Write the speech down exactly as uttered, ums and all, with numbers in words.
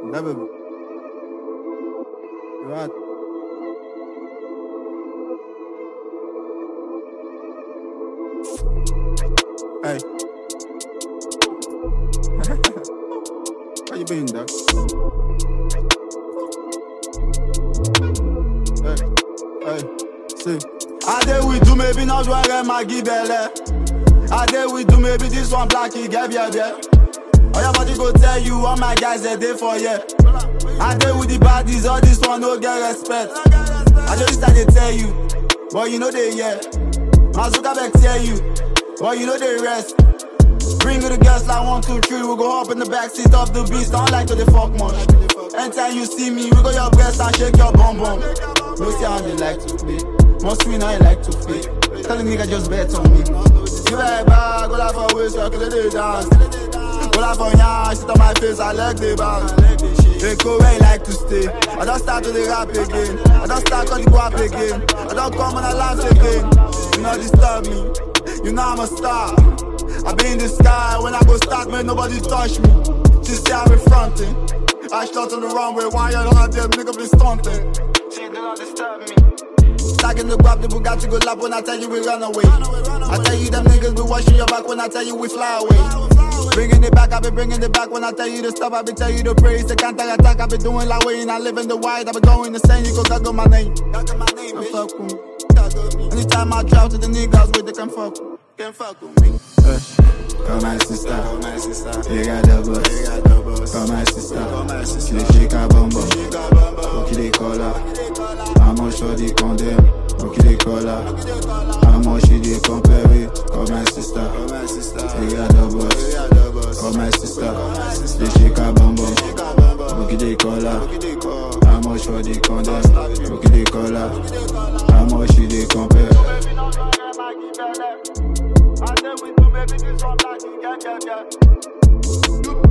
Never. You're right. Hey. How you been, dog? Hey. Hey. See. I did we do maybe not where my gibele. I did we do maybe this one black he gave ya there. All your body go tell you all my guys are there for you. I did with the baddies, all this one no get respect. I just started to tell you, but you know they yeah. Mazuka back tell you, but you know they rest. Bring the girls like one, two, three. We go up in the backseat of the beast. Don't like to the fuck much. Anytime you see me, we go your breast and shake your bum bum. No see how they like to play. Most me now you like to play. Tell the nigga just bet on me. You like bad, go like for waist, so I can do dance. Go like for yarn, shit on my face, I like the bounce. They go where you like to stay. I don't start to the rap again. I don't start to the guap again. I don't come and I laugh again. You know disturb me. You know I'm a star. I be in the sky. When I go start, man, nobody touch me. She say I'm in fronting. I shot on the runway. Why you don't them nigga be stunting? She do not disturb me. Stacking the guap, the Bugatti go lap when I tell you we run away. I tell you them niggas be washing your back when I tell you we fly away. Bringing it back, I be bringing it back when I tell you to stop, I be tell you to praise. The counter-attack, I be doing like way and I live in the white, I be going insane, you go goggle my name. Goggle my name, bitch. Fuck with me. Anytime I drop to the niggas with they can fuck with me. Can fuck with me. Uh, call my sister, call my sister. You got the boss, you got the boss. Call my sister, call my sister. She shake a bum bum. Okay, they call her. I'm on sure they condemn. Okay, they call her. I'm on she they compare with. Call my sister, call my sister. You got the boss. Call my sister, they shake a bum bum. Okay, they call her. I'm on sure they condemn. Okay, they call her. I'm on she they compare. I said we do maybe this one like you get, get, get.